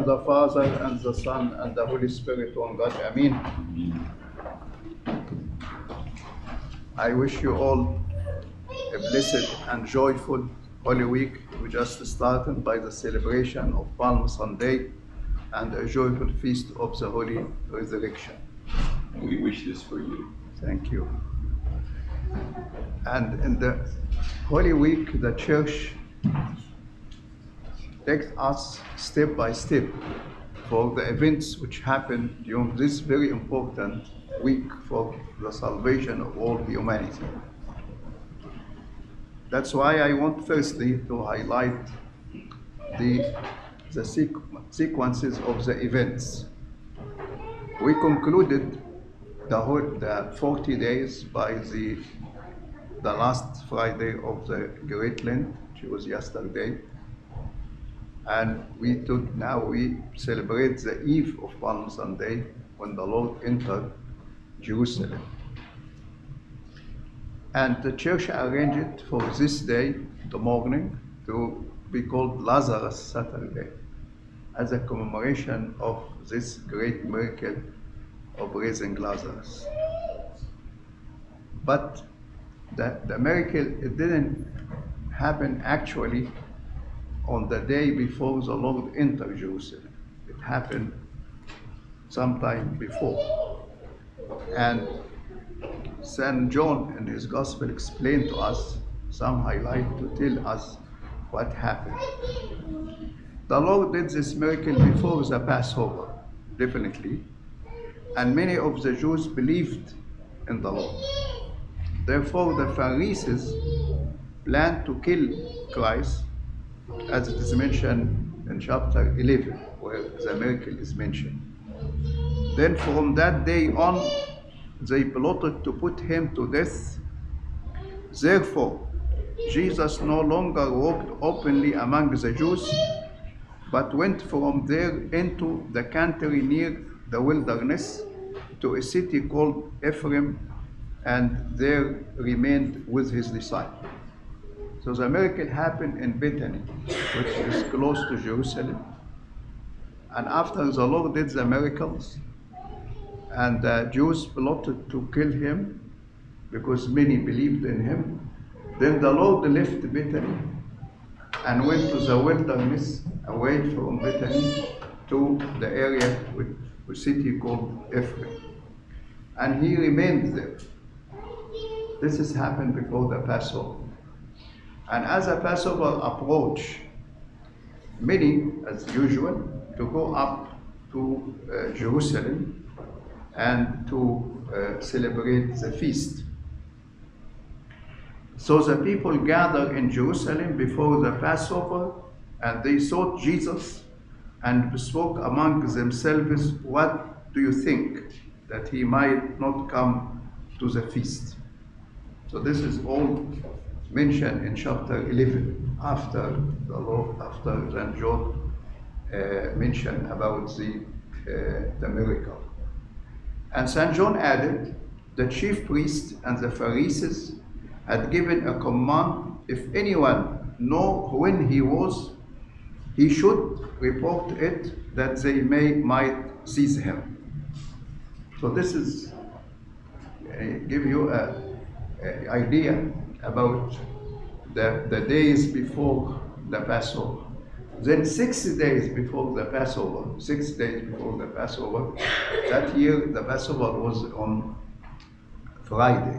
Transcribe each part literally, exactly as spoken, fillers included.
of the Father, and the Son, and the Holy Spirit, one God. Amen. I wish you all a blessed and joyful Holy Week. We just started by the celebration of Palm Sunday and a joyful feast of the Holy Resurrection. We wish this for you. Thank you. And in the Holy Week, the Church takes us step by step for the events which happen during this very important week for the salvation of all humanity. That's why I want firstly to highlight the, the sequ sequences of the events. We concluded the, whole, the forty days by the, the last Friday of the Great Lent, which was yesterday. And we took, now we celebrate the eve of Palm Sunday when the Lord entered Jerusalem. And the church arranged for this day, the morning, to be called Lazarus Saturday, as a commemoration of this great miracle of raising Lazarus. But the, the miracle, it didn't happen actually on the day before the Lord entered Jerusalem. It happened sometime before. And Saint John in his Gospel explained to us some highlight to tell us what happened. The Lord did this miracle before the Passover, definitely. And many of the Jews believed in the Lord. Therefore, the Pharisees planned to kill Christ, as it is mentioned in chapter eleven, where the miracle is mentioned. Then from that day on, they plotted to put him to death. Therefore, Jesus no longer walked openly among the Jews, but went from there into the country near the wilderness to a city called Ephraim, and there remained with his disciples. So the miracle happened in Bethany, which is close to Jerusalem. And after the Lord did the miracles, and the Jews plotted to kill him because many believed in him, then the Lord left Bethany and went to the wilderness away from Bethany to the area with a city called Ephraim. And he remained there. This has happened before the Passover. And as the Passover approached, many, as usual, to go up to uh, Jerusalem and to uh, celebrate the feast. So the people gathered in Jerusalem before the Passover, and they sought Jesus and spoke among themselves, "What do you think, that he might not come to the feast?" So this is all mentioned in chapter eleven, after the Lord, after Saint John uh, mentioned about the, uh, the miracle. And Saint John added, the chief priests and the Pharisees had given a command, if anyone know when he was, he should report it, that they may might seize him. So this is uh, give you a, a idea about the, the days before the Passover. Then six days before the Passover, six days before the Passover, that year the Passover was on Friday,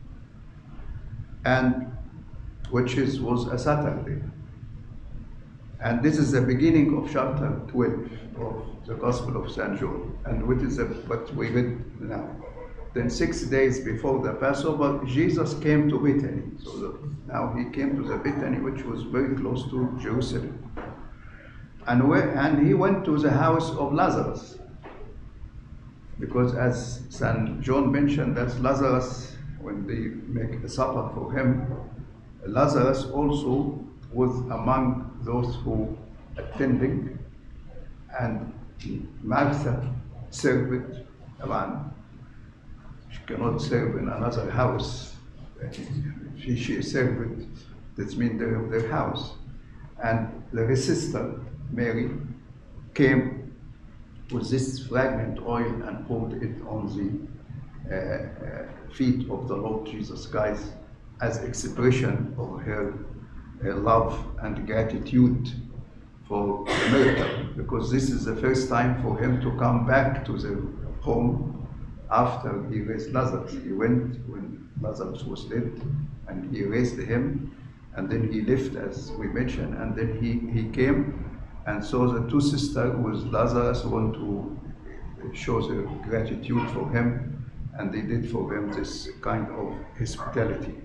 and which is was a Saturday. And this is the beginning of chapter twelve of the Gospel of Saint John, and what is the, what we read now. Then six days before the Passover, Jesus came to Bethany. So the, now he came to the Bethany, which was very close to Jerusalem. And, where, and he went to the house of Lazarus. Because as Saint John mentioned, that Lazarus, when they make a supper for him, Lazarus also was among those who attending, and Martha served around. She cannot serve in another house. She, she served, that means their, their house. And the sister, Mary, came with this fragrant oil and poured it on the uh, uh, feet of the Lord Jesus Christ as expression of her, her love and gratitude for the miracle, because this is the first time for him to come back to the home after he raised Lazarus. He went when Lazarus was dead and he raised him, and then he left, as we mentioned, and then he, he came. And so the two sisters with Lazarus want to show their gratitude for him, and they did for him this kind of hospitality.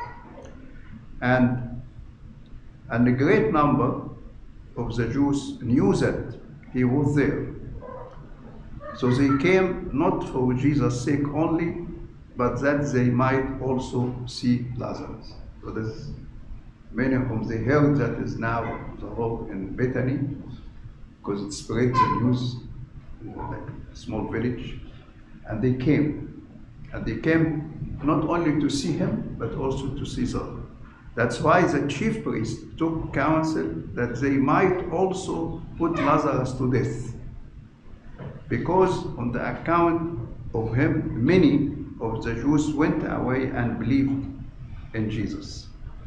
And, and a great number of the Jews knew that he was there. So they came not for Jesus' sake only, but that they might also see Lazarus. So there's many of them, they heard that is now the Lord in Bethany, because it spread the news, you know, like a small village, and they came. And they came not only to see him, but also to see Lazarus. That's why the chief priest took counsel that they might also put Lazarus to death, because on the account of him, many of the Jews went away and believed in Jesus.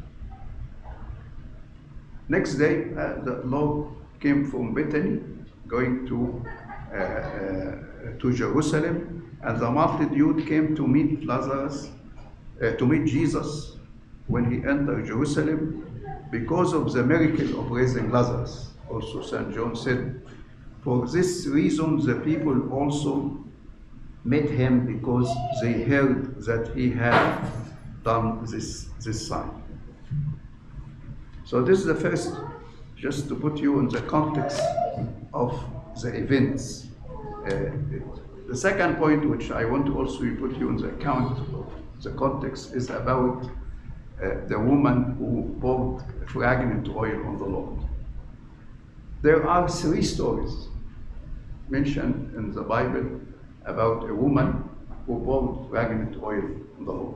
Next day, uh, the Lord came from Bethany, going to, uh, uh, to Jerusalem, and the multitude came to meet Lazarus, uh, to meet Jesus when he entered Jerusalem, because of the miracle of raising Lazarus. Also, Saint John said, for this reason the people also met him, because they heard that he had done this, this sign. So this is the first, just to put you in the context of the events. Uh, the second point, which I want to also put you in the account of the context, is about uh, the woman who poured fragrant oil on the Lord. There are three stories mentioned in the Bible about a woman who poured fragrant oil on the Lord.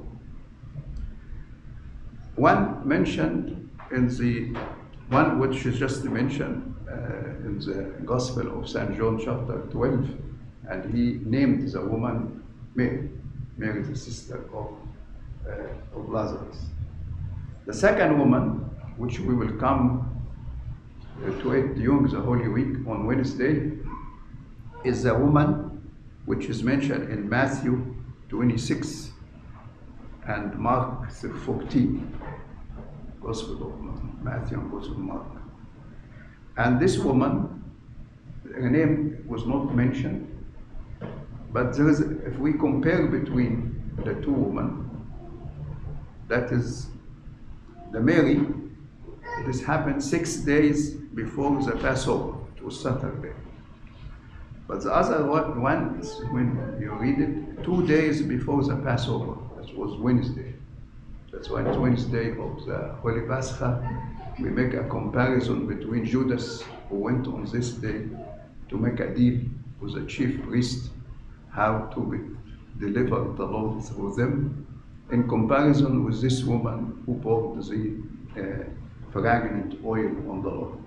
One mentioned in the one which is just mentioned uh, in the Gospel of Saint John chapter twelve, and he named the woman Mary, Mary the sister of, uh, of Lazarus. The second woman, which we will come uh, to it during the Holy Week on Wednesday, is the woman which is mentioned in Matthew twenty-six and Mark fourteen. Gospel of Matthew and Gospel of Mark. And this woman, her name was not mentioned, but there is, if we compare between the two women, that is the Mary, this happened six days before the Passover. It was Saturday. But the other one is, when you read it, two days before the Passover. That was Wednesday. That's why it's Wednesday of the Holy Pascha. We make a comparison between Judas, who went on this day to make a deal with the chief priest, how to be, deliver the Lord through them, in comparison with this woman who poured the uh, fragrant oil on the Lord.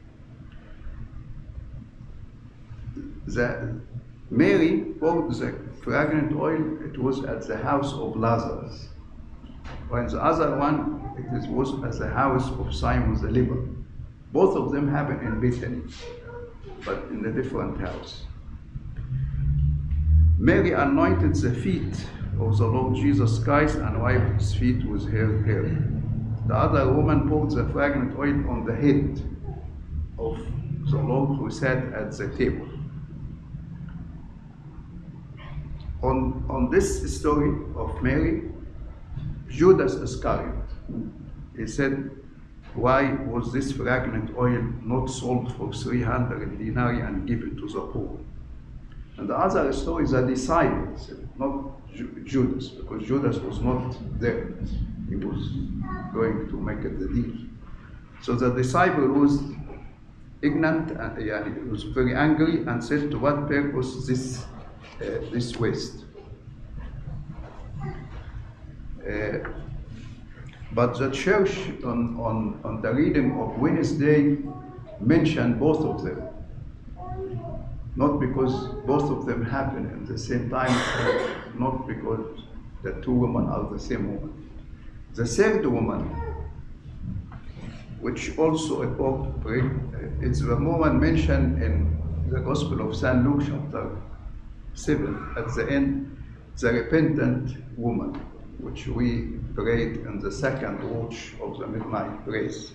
The Mary poured the fragrant oil, it was at the house of Lazarus. While the other one, it is, was at the house of Simon the leper. Both of them happened in Bethany, but in a different house. Mary anointed the feet of the Lord Jesus Christ and wiped his feet with her hair. The other woman poured the fragrant oil on the head of the Lord who sat at the table. On, on this story of Mary, Judas Iscariot, he said, why was this fragrant oil not sold for three hundred denarii and given to the poor? And the other story is the disciples, not Ju Judas, because Judas was not there. He was going to make it the deal. So the disciple was ignorant and yeah, he was very angry and said, to what purpose this, uh, this waste? Uh, but the church on, on, on the reading of Wednesday mentioned both of them. not because both of them happen at the same time, not because the two women are the same woman. The third woman, which also it's the woman mentioned in the Gospel of Saint Luke chapter seven, at the end, the repentant woman, which we prayed in the second watch of the midnight praise.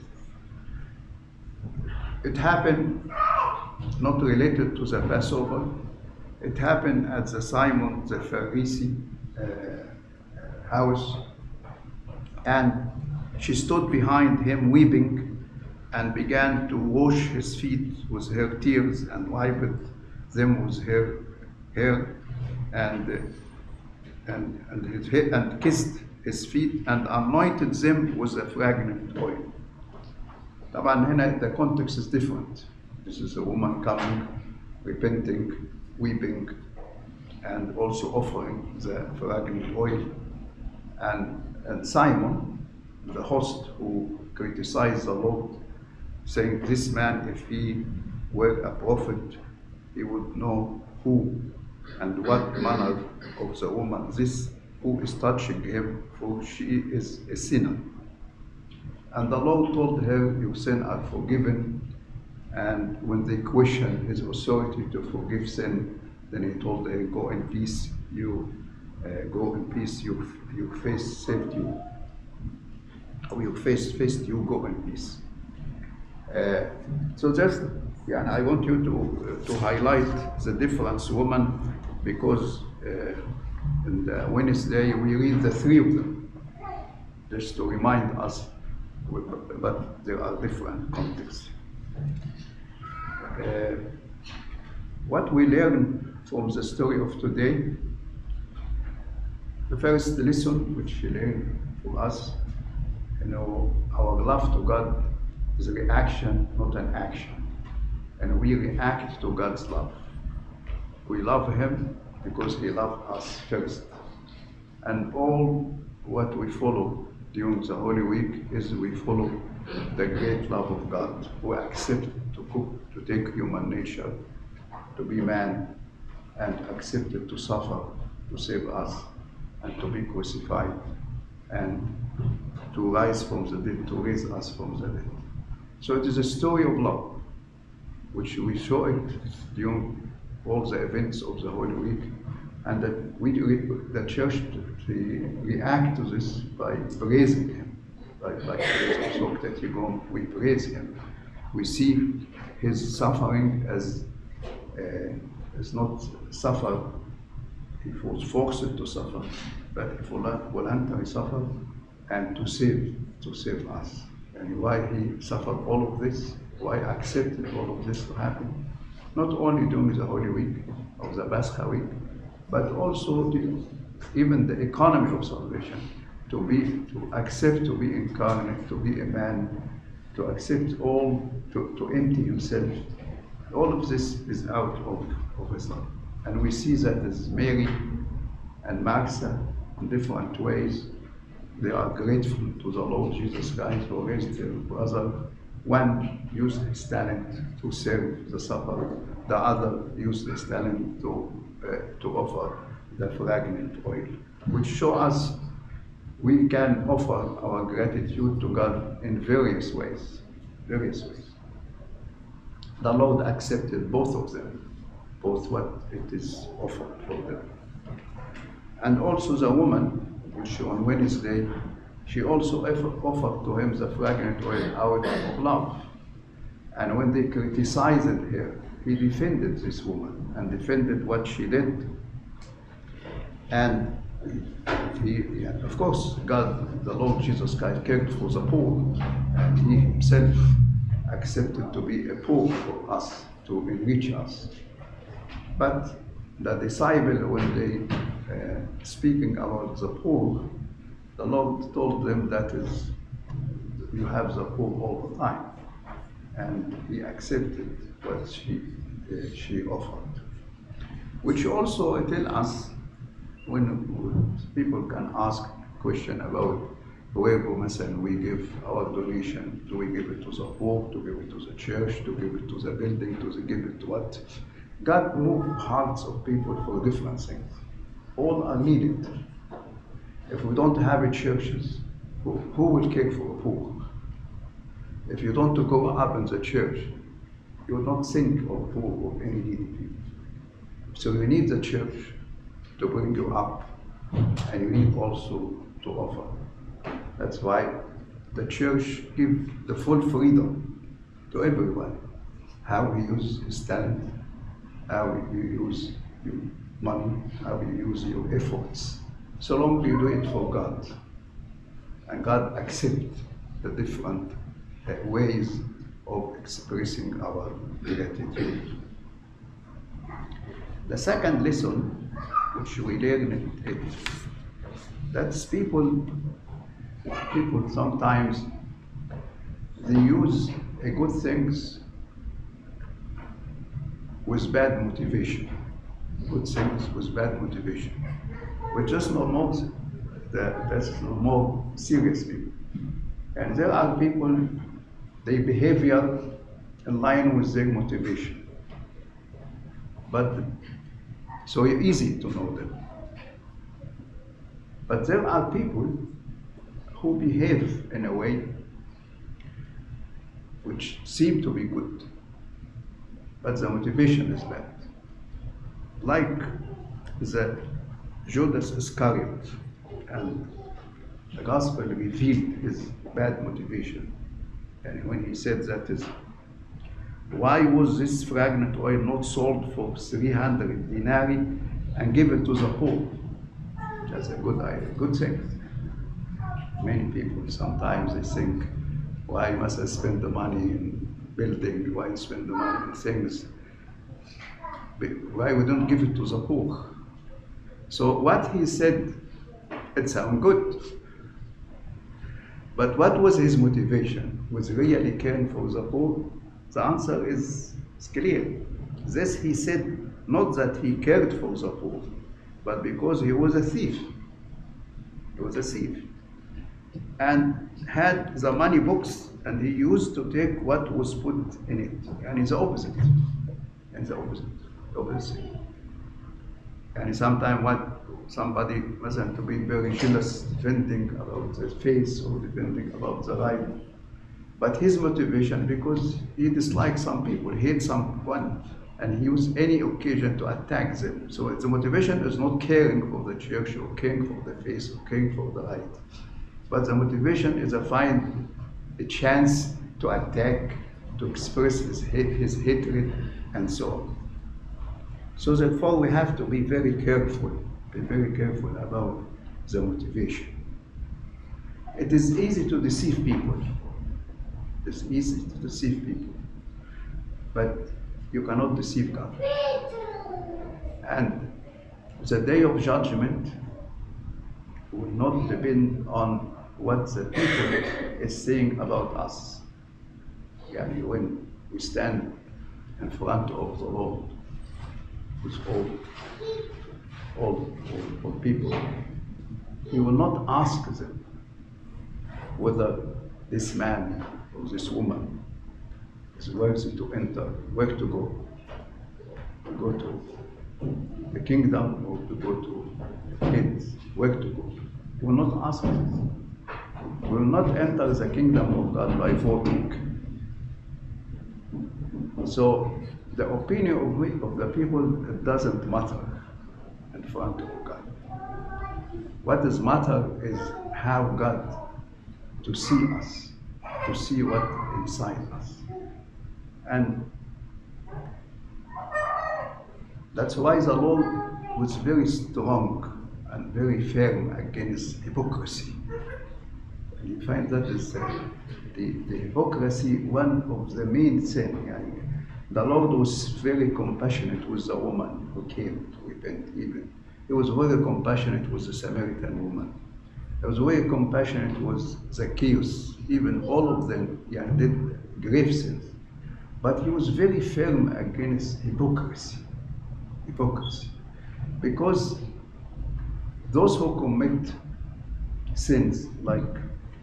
It happened not related to the Passover. It happened at the Simon the Pharisee uh, house, and she stood behind him weeping and began to wash his feet with her tears and wiped them with her hair and uh, and and, his head, and kissed his feet and anointed them with a fragrant oil. طبعا هنا the context is different. This is a woman coming, repenting, weeping, and also offering the fragrant oil. And, and Simon, the host who criticized the Lord, saying, this man, if he were a prophet, he would know who and what manner of the woman this who is touching him, for she is a sinner. And the Lord told her, your sins are forgiven. And when they questioned his authority to forgive sin, then he told her, go in peace, you uh, go in peace, you, you face saved you. Or your face faced you, go in peace. Uh, so just, yeah, I want you to, uh, to highlight the difference, woman, because uh, in the Wednesday we read the three of them, just to remind us, but there are different contexts. Uh, what we learn from the story of today, the first lesson which we learn for us, you know, our love to God is a reaction, not an action. And we react to God's love. We love Him because He loved us first. And all what we follow during the Holy Week is we follow the great love of God, who accepted to cook, to take human nature, to be man, and accepted to suffer, to save us, and to be crucified, and to rise from the dead, to raise us from the dead. So it is a story of love, which we saw it during all the events of the Holy Week, and that we, the church, we react to this by praising Him. Like, like we praise Him. We see His suffering as uh, as not suffer. He was forced to suffer, but He voluntarily suffered, and to save, to save us. And why He suffered all of this, why accepted all of this to happen, not only during the Holy Week of the Pascha week, but also the, even the economy of salvation. To be, to accept to be incarnate, to be a man, to accept all, to, to empty himself. All of this is out of, of his love. And we see that as Mary and Martha, in different ways, they are grateful to the Lord Jesus Christ who raised their brother. One used his talent to serve the supper, the other used his talent to, uh, to offer the fragrant oil, which show us we can offer our gratitude to God in various ways, various ways. The Lord accepted both of them, both what it is offered for them. And also the woman, which on Wednesday, she also offered to Him the fragrant oil out of love. And when they criticized her, He defended this woman and defended what she did. And He, yeah, of course, God, the Lord Jesus Christ, cared for the poor, and He Himself accepted to be a poor for us, to enrich us. But the disciples, when they uh, speaking about the poor, the Lord told them that is, you have the poor all the time, and He accepted what she uh, she offered, which also tell us. When people can ask question about wherever مثلا we give our donation, do we give it to the poor, to give it to the church, to give it to the building, to the, give it to what? God moved hearts of people for different things. All are needed. If we don't have churches, who, who will care for the poor? If you don't go up in the church, you will not think of poor or any needy people. So you need the church to bring you up, and you need also to offer. That's why the church gives the full freedom to everyone. How you use his talent, how you use your money, how you use your efforts. So long you do it for God, and God accepts the different uh, ways of expressing our gratitude. The second lesson which we learned is that people, people sometimes they use a good things with bad motivation. Good things with bad motivation. We just not know that that's more serious people. And there are people, their behavior in line with their motivation. But so easy to know them. But there are people who behave in a way which seem to be good, but the motivation is bad. Like the Judas Iscariot, and the gospel revealed his bad motivation. And when he said that is, why was this fragrant oil not sold for three hundred denarii and given to the poor? That's a good idea, good thing. Many people sometimes they think, why must I spend the money in building? Why spend the money in things? Why we don't give it to the poor? So what he said, it sounds good. But what was his motivation? Was really caring for the poor? The answer is, is clear. This he said, not that he cared for the poor, but because he was a thief. He was a thief. And had the money books, and he used to take what was put in it. And it's the opposite. And the opposite. The opposite. And sometimes what somebody mustn't to be very jealous, defending about the face or defending about the right. But his motivation, because he dislikes some people, hates someone, and he uses any occasion to attack them. So the motivation is not caring for the church or caring for the face or caring for the right. But the motivation is to find a chance to attack, to express his, his hatred, and so on. So therefore we have to be very careful, be very careful about the motivation. It is easy to deceive people. It's easy to deceive people. But you cannot deceive God. And the day of judgment will not depend on what the people is saying about us. Yeah, when we stand in front of the Lord, with all, all, all, all people, He will not ask them whether this man or this woman is worthy to enter, where to go, to go to the kingdom or to go to Hades, where to go. He will not ask us. We will not enter the kingdom of God by voting. So the opinion of, we, of the people, it doesn't matter in front of God. What does matter is how God to see us, to see what inside us. And that's why the Lord was very strong and very firm against hypocrisy. And you find that is uh, the, the hypocrisy, one of the main things. The Lord was very compassionate with the woman who came to repent even. He was very compassionate with the Samaritan woman. He was very compassionate with Zacchaeus. Even all of them yeah, did grave sins. But he was very firm against hypocrisy. Hypocrisy. Because those who commit sins like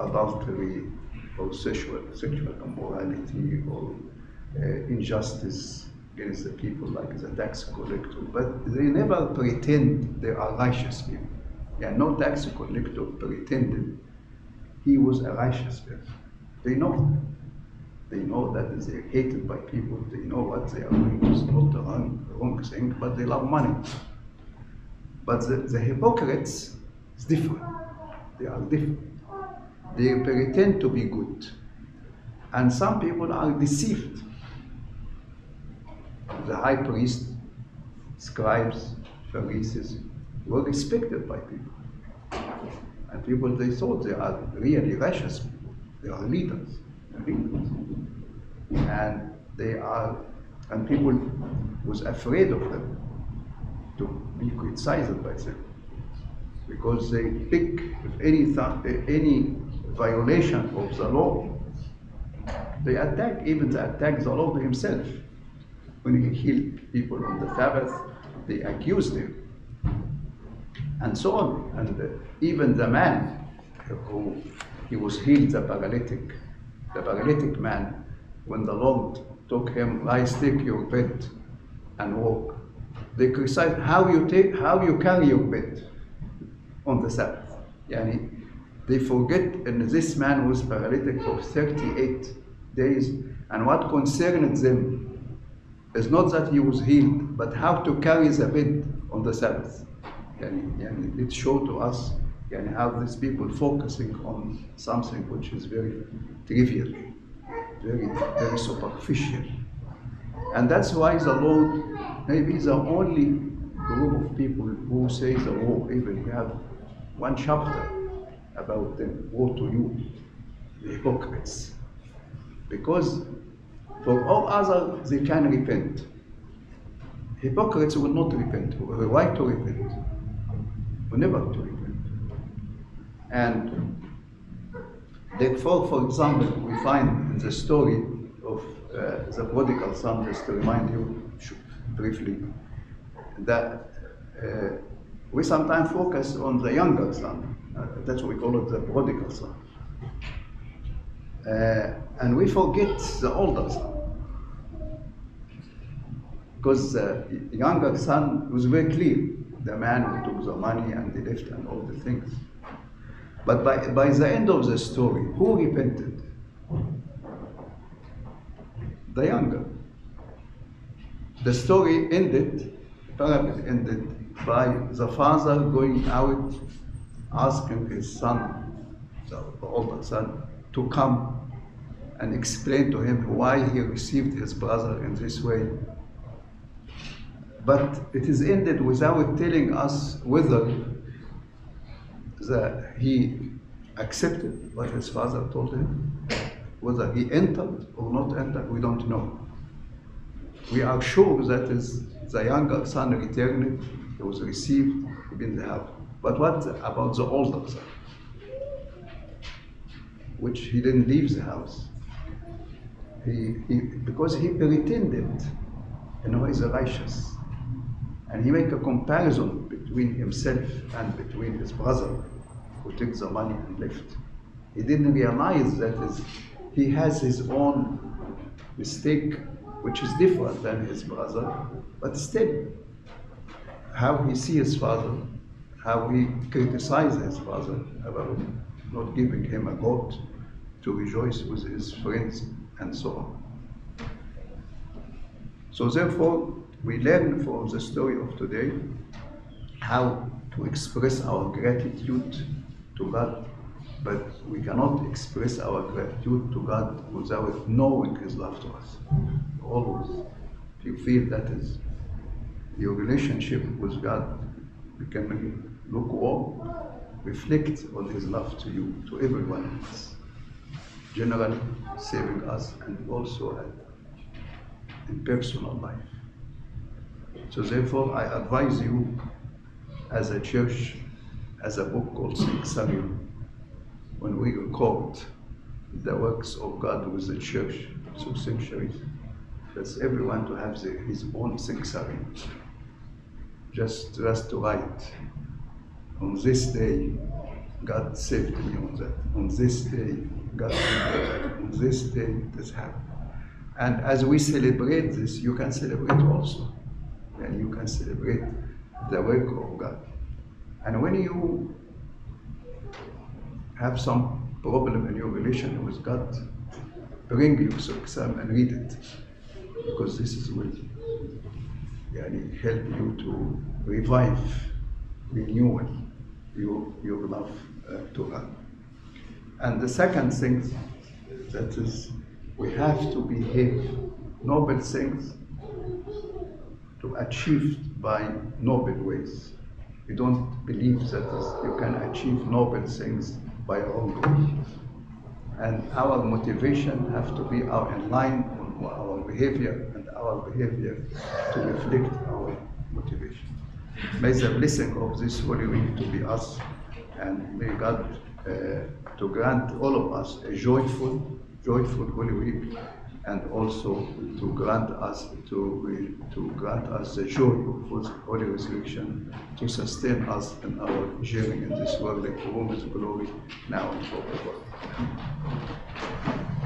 adultery or sexual, sexual immorality or uh, injustice against the people like the tax collector, but they never pretend they are righteous people. Yeah, no tax collector pretended he was a righteous person. They know. They know that they're hated by people. They know what they are doing is not the wrong, wrong thing, but they love money. But the, the hypocrites is different. They are different. They pretend to be good. And some people are deceived. The high priest, scribes, Pharisees were respected by people. And people, they thought they are really righteous people. They are leaders. leaders. And they are, and people was afraid of them to be criticized by them. Because they pick any, any violation of the law, they attack, even they attack the Lord himself. When he healed people on the Sabbath, they accused him. And so on. And uh, even the man who he was healed, the paralytic, the paralytic man, when the Lord took him, rise, take your bed and walk. They criticized how you take, how you carry your bed on the Sabbath. Yani, they forget, and this man was paralytic for thirty-eight days, and what concerned them is not that he was healed, but how to carry the bed on the Sabbath. Yani, yani, it showed to us yani, how these people focusing on something which is very trivial, very, very superficial. And that's why the Lord maybe is the only group of people who say the woe. Even we have one chapter about them, woe to you, the hypocrites. Because for all others, they can repent. Hypocrites will not repent. Why to repent? Will never to repent. And therefore, for example, we find in the story of uh, the prodigal son, just to remind you briefly, that uh, we sometimes focus on the younger son. Uh, that's what we call it, the prodigal son. Uh, and we forget the older son. Because the younger son was very clear, the man who took the money and the left and all the things. But by, by the end of the story, who repented? The younger. The story ended, the parable ended by the father going out, asking his son, the older son, to come and explain to him why he received his brother in this way. But it is ended without telling us whether the, he accepted what his father told him, whether he entered or not entered, we don't know. We are sure that is the younger son returned, he was received in the house. But what about the older son? Which he didn't leave the house. He, he, because he pretended, you know, he's righteous. And he made a comparison between himself and between his brother who took the money and left. He didn't realize that his, he has his own mistake, which is different than his brother, but still, how he sees his father, how he criticizes his father about not giving him a goat to rejoice with his friends, and so on. So therefore, we learn from the story of today how to express our gratitude to God, but we cannot express our gratitude to God without knowing His love to us. Always, if you feel that is your relationship with God becoming lukewarm, reflect on His love to you, to everyone else, generally saving us and also in personal life. So therefore, I advise you as a church, as a book called Sanctuary, when we record the works of God with the church through centuries, that's everyone to have the, his own sanctuary. Just, just to write on this day, God saved me on that. On this day, God saved me. On this day, this happened. And as we celebrate this, you can celebrate also. And you can celebrate the work of God. And when you have some problem in your relation with God, bring your Psalm and read it. Because this is will yani, help you to revive, renewal your, your love uh, to God. And the second thing, that is, we have to behave noble things to achieve by noble ways. We don't believe that is, you can achieve noble things by your own way. And our motivation has to be our in line on our behavior, and our behavior to reflect our motivation. May the blessing of this Holy Week to be us, and may God uh, to grant all of us a joyful, joyful Holy Week, and also to grant us to to grant us the joy of Holy Resurrection, to sustain us in our journey in this world, like whom is glory now and forever.